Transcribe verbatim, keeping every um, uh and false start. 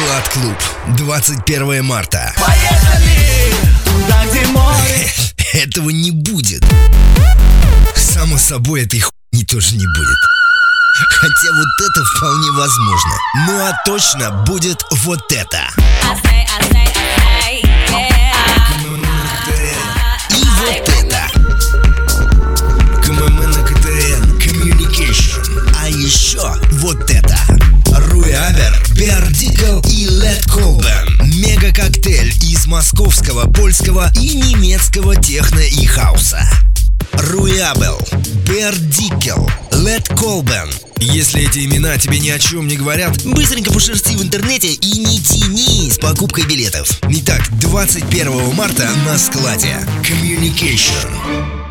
Склад-клуб. двадцать первое марта. Поехали туда, где море. Этого не будет. Само собой, этой хуйни тоже не будет. Хотя вот это вполне возможно. Ну а точно будет вот это. И вот это. КММ на КТН, Communication. А еще вот это. Руябер, Бердикл и Лед Колбен. Мега-коктейль из московского, польского и немецкого техно и хауса. Руябел, Бердикл, Лед Колбен. Если эти имена тебе ни о чем не говорят, быстренько пошерсти в интернете и не тяни с покупкой билетов. Итак, двадцать первого марта на складе Communication.